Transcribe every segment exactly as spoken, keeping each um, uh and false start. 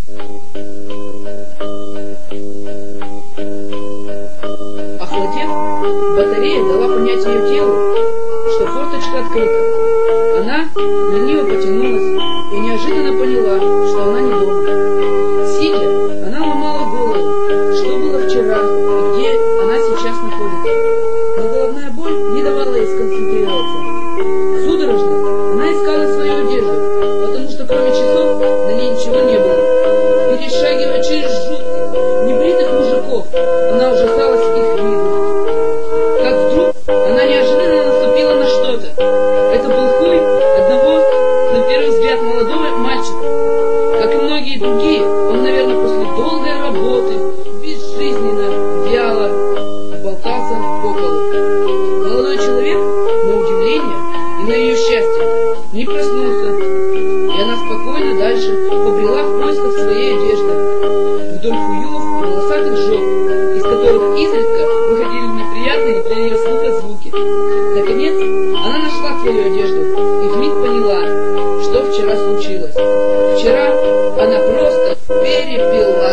Охладев, батарея дала понять ее телу, что форточка открыта. Она лениво потянулась и неожиданно поняла, что она не дома. Сидя, она ломала голову, что было вчера и где она сейчас находится. Но головная боль не давала ей сконцентрироваться. Судорожно она искала свою одежду, потому что кроме часов на ней ничего не было. Перешагивая через жутких, небритых мужиков, она ужасалась их виду. Как вдруг она неожиданно наступила на что-то. Это был хуй одного, на первый взгляд, молодого мальчика. Как и многие другие, он, наверное, после долгой работы, безжизненно, вяло болтался по полу. Молодой человек, на удивление и на ее счастье, не проснулся, и она спокойно дальше побрела в поисках своей одежды вдоль хуев и волосатых жёг, из которых изредка выходили неприятные для ее слуха звуки. Наконец, она нашла свою одежду и вмиг поняла, что вчера случилось. Вчера она просто перепила.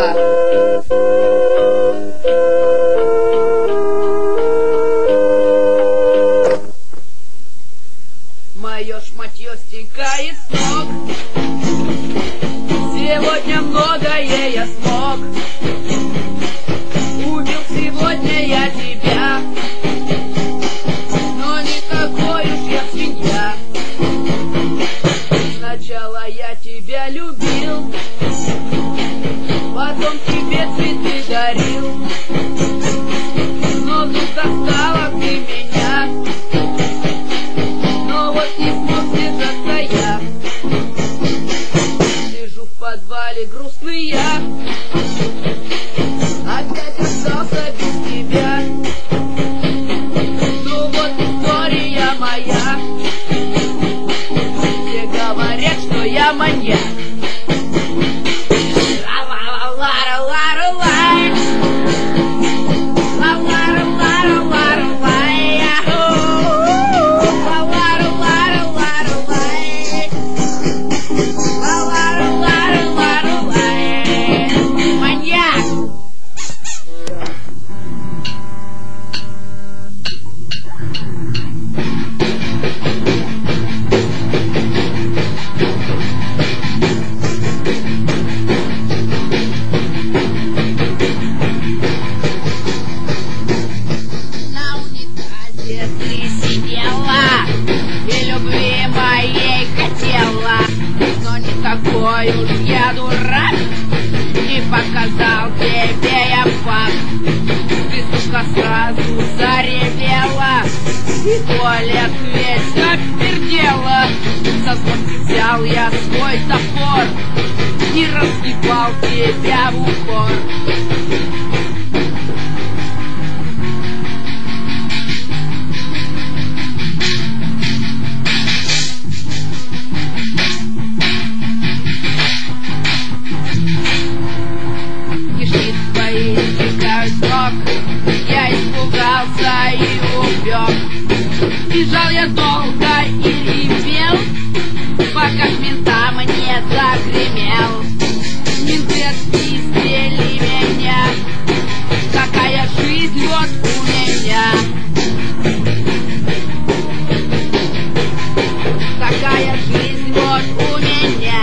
Мое шматье стекает с ног. Сегодня многое я смог. Убил сегодня я тебя, но не такой уж я свинья. Сначала я тебя любил, потом тебе цветы дарил, но вдруг достала ты меня, но вот не смог сдержаться я. Сижу в подвале грустный я, опять остался без тебя. Ну вот история моя, все говорят, что я маньяк. Такой уж я дурак, не показал тебе я факт. Ты, сука, сразу заревела, и туалет весь обпердела. Со злости взял я свой топор и разъебал тебя в упор. Я испугался и убег. Бежал я долго и ревел, пока к ментам не загремел. Менты отпиздили меня, какая жизнь вот у меня. Такая жизнь вот у меня.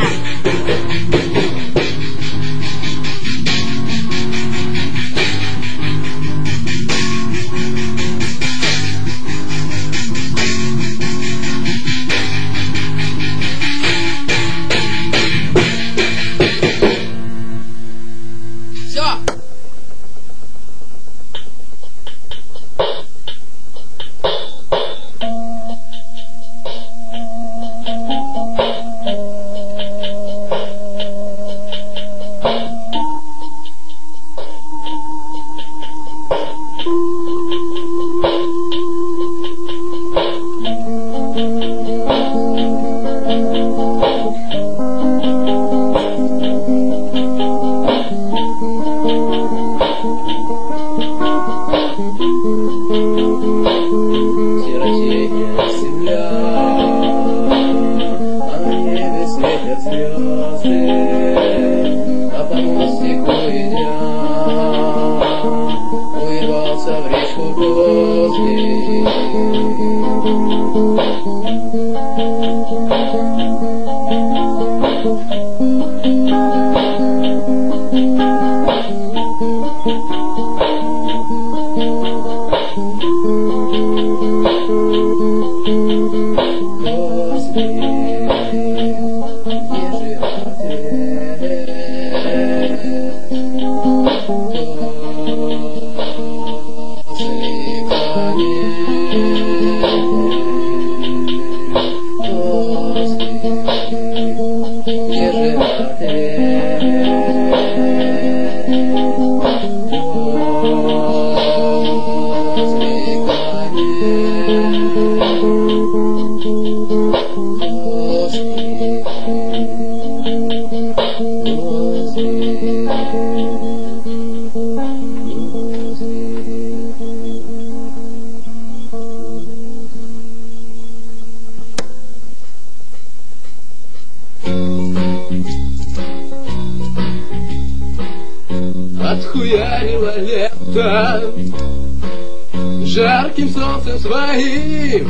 Отхуярило лето жарким солнцем своим,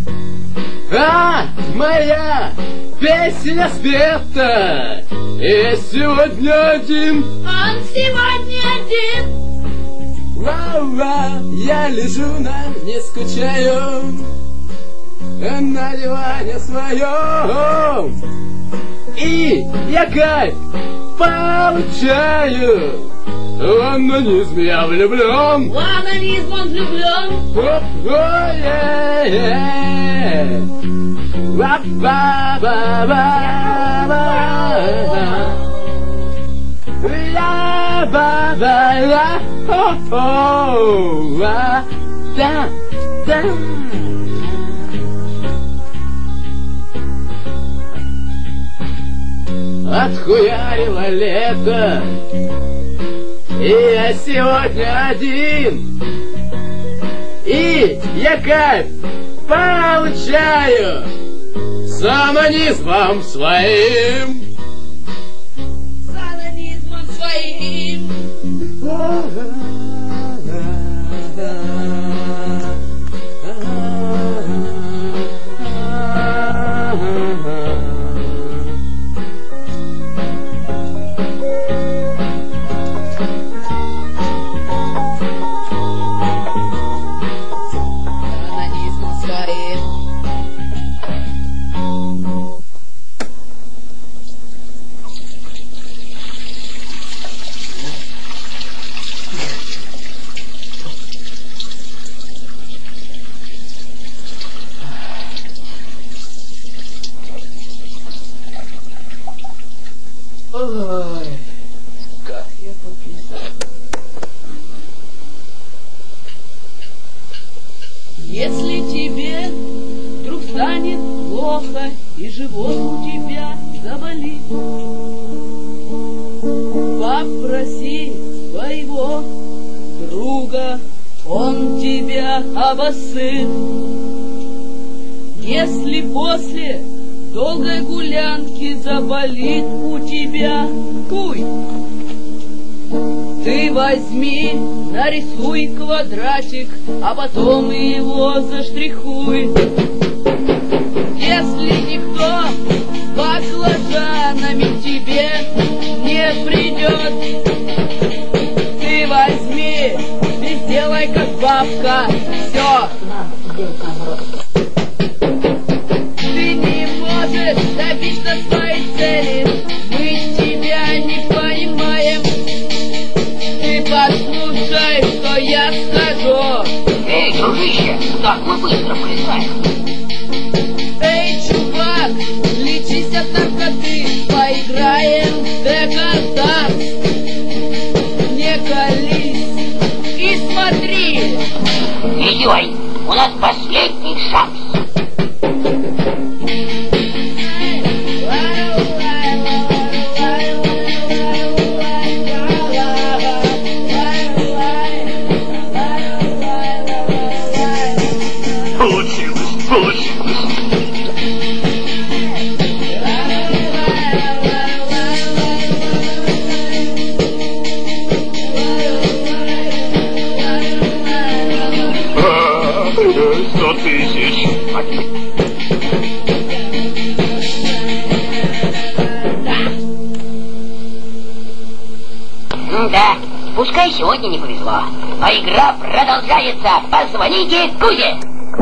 а моя песня спета, и сегодня один. Он сегодня один. Вау-вау, я лежу на, не скучаю, на диване своем, и я кайф получаю. В анонизм я влюблен. В анонизм он влюблен. Отхуярило лето, и я сегодня один, и я кайф получаю с анонизмом своим. С анонизмом своим. Ой, как я пописал. Если тебе вдруг станет плохо и живот у тебя заболит, попроси своего друга, он тебя обоссыт. Если после долгой гулянки заболит у тебя куй, ты возьми, нарисуй квадратик, а потом его заштрихуй. Если никто баклажанами к тебе не придет, ты возьми и сделай как бабка, все. Ты не можешь добиться своей цели, мы тебя не понимаем. Ты послушай, что я скажу. Эй, дружище, как мы быстро полетаем. Эй, чувак, лечись от наркоты, поиграем в Декартас. Не колись и смотри. Идёй, у нас последний шанс. Получилось, получилось. А, сто тысяч. Да, пускай сегодня не повезло, но игра продолжается. Позвоните Кузе.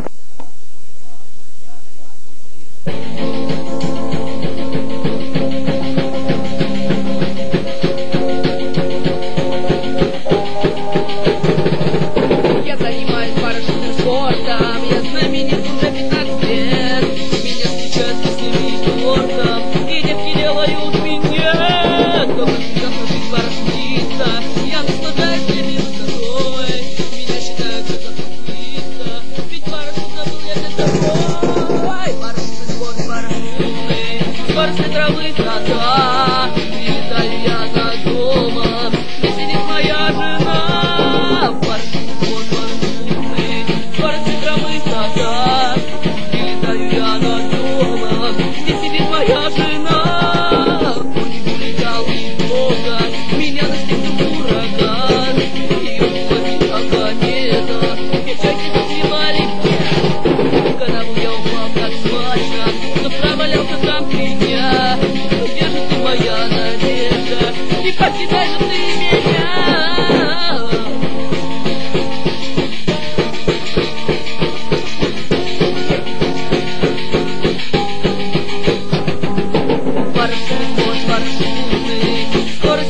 Я занимаюсь парашютным спортом, я знаменит уже пятнадцать лет. Меня встречают с ними спортом, и девки делают минет.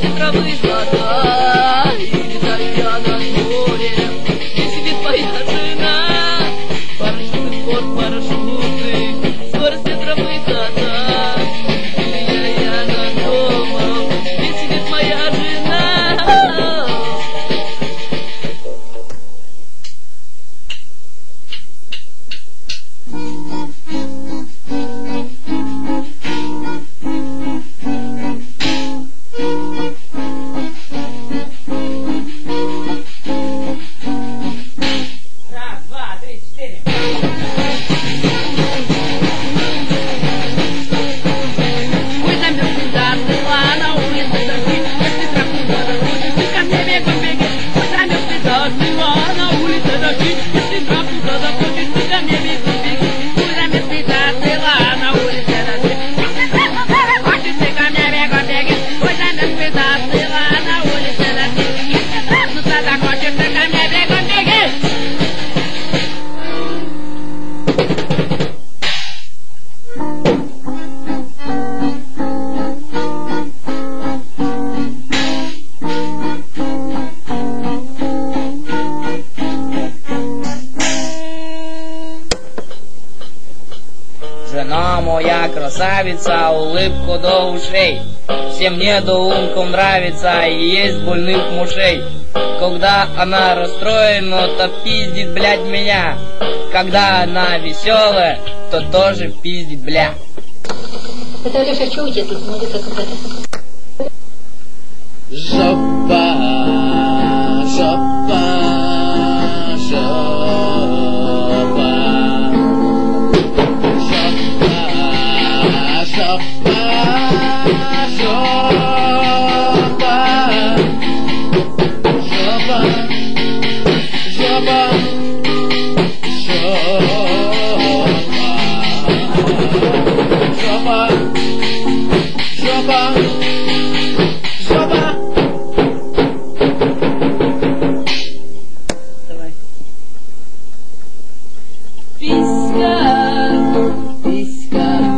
скорости травы золота. И летаю я над морем, где сидит моя жена. Парашюты, спорт, парашюты, скорости травы золота. И летаю я над домом, где сидит моя жена. Жена моя красавица, улыбку до ушей. Всем недоумкам нравится и есть больных мужей. Когда она расстроена, то пиздит, блядь, меня. Когда она веселая, то тоже пиздит, бля. Это, Алеша, что у тебя тут музыка какая-то? Жопа, жопа, жопа. Жопа, жопа, жопа, жопа, жопа, жопа, жопа, жопа. Давай. Писька, писька.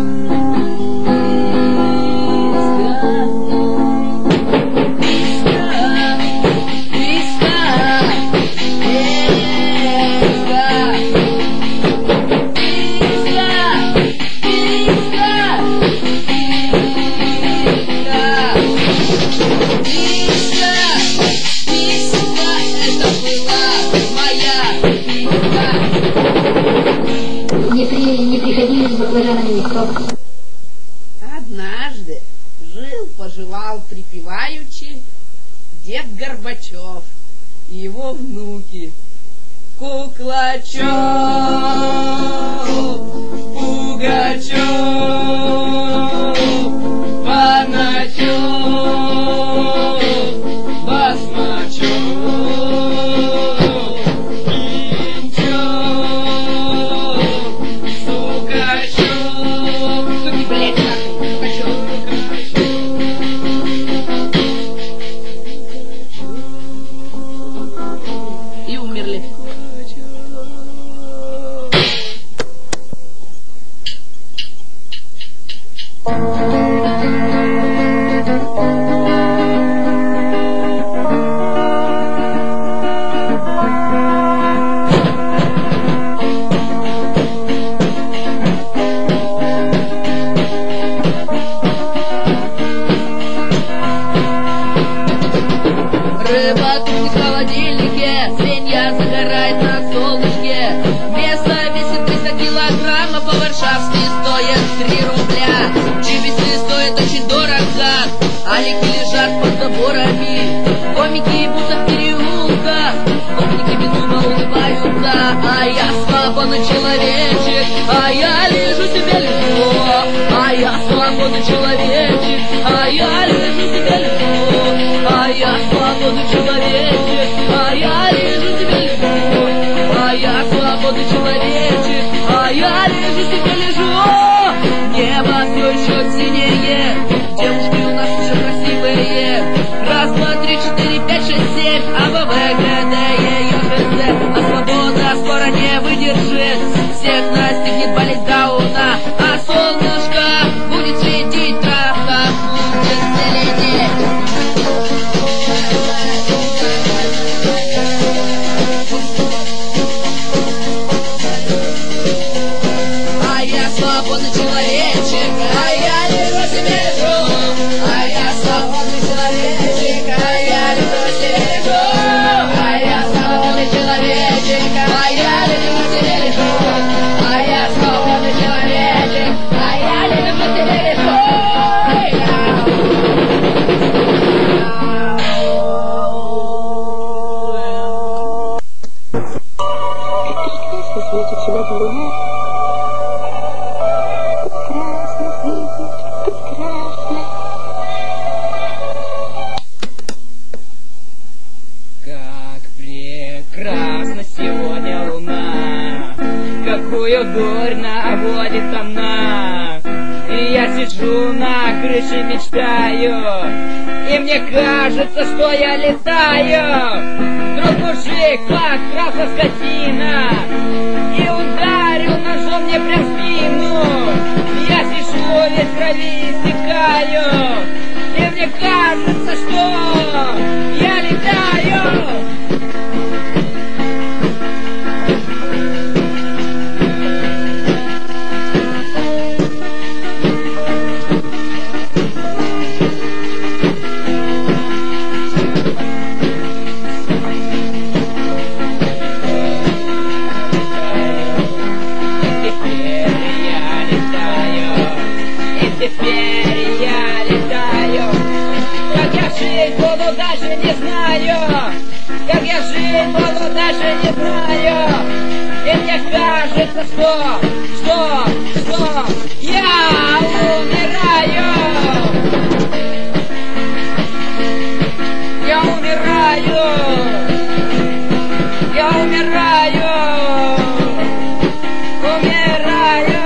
Однажды жил-поживал припеваючи дед Горбачев и его внуки. Куклачев, Пугачев, Паначев, Басмачев, Пинчев, Сукачев. Суки, блядь, нахуй, Сукачев, Сукачев. И умерли. Рыба тут в холодильнике, свинья загорает на солнышке. Веса весит триста килограммов, по-варшавски стоит три рубля. Чипсы стоят очень дорого, алики лежат под заборами. Комики будто в переулках, гопники безумно улыбаются. А я свободный человечек, а я лежу себе лежу. А я свободный человечек, а я лежу себе лежу. А я свободный человечек, а я лежу себе лежу. А я свободный человечек, а я лежу себе лежу. Небо все еще синее, девушки у нас уже красивые. Раз, два, три, четыре, пять, шесть, семь, А, Б, В, Г, Д, Е, Ё, Ж, З. А свобода спора не выдержит, всех настигнет болезнь Дауна. А солнышко будет светить, трахнуть, если лететь. дурь наводит она. И я сижу на крыше, мечтаю, и мне кажется, что я летаю. Вдруг мужик подкрался, скотина, и ударил ножом мне прям в спину. Я сижу, весь в крови истекаю, и мне кажется, что я летаю. Теперь я летаю. Как я жить буду, даже не знаю. Как я жить буду, даже не знаю. И мне кажется, что, что, что я умираю. Я умираю. Я умираю. Умираю.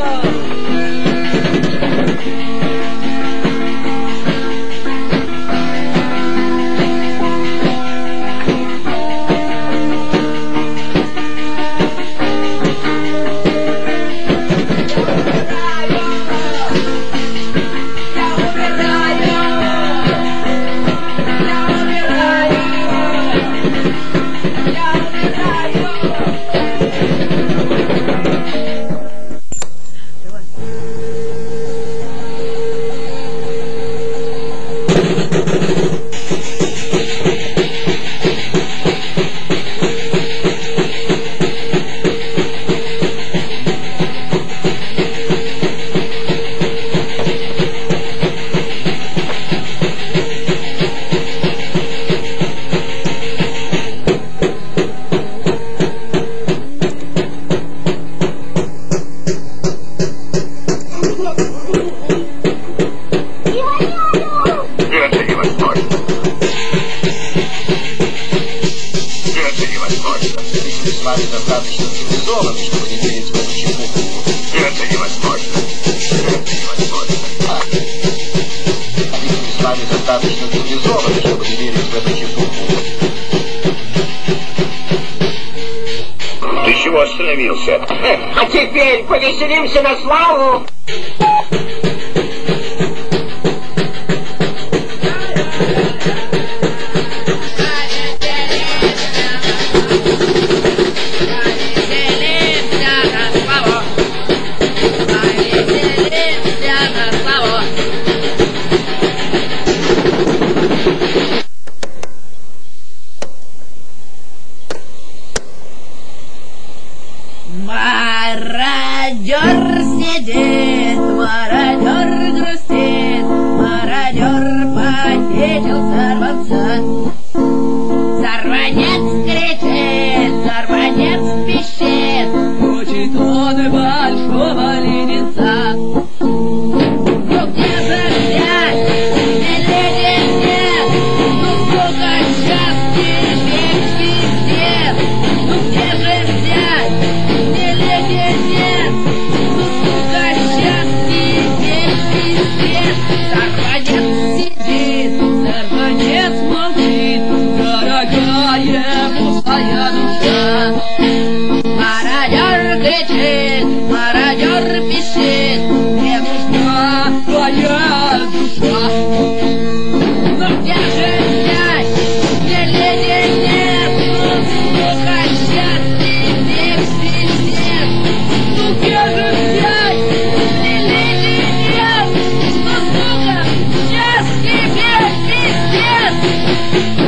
Достаточно цивилизованы, чтобы не верить в эту чепуху. Это невозможно. Это невозможно. А ведь с вами достаточно цивилизованы, чтобы не верить в эту чепуху. Ты чего остановился? А теперь повеселимся на славу. Мародер сидит, мародер грустит, мародер похитил сорванца. Сорванец кричит, сорванец пищит, хочет он большого леденца. Ну где же взять, миледи нет, ну сколько счастья весь пиздец. Ну где же взять, миледи нет, ну сколько счастья весь пиздец. Сорванец сидит, сорванец молчит, дорогая пустая душа. Мародер кричит, мародер пищит, мне нужна твоя душа. Но где же взять, где леди нет, ну сколько счастья весь пиздец. Ну где же взять, где леди нет, ну сколько счастья весь пиздец.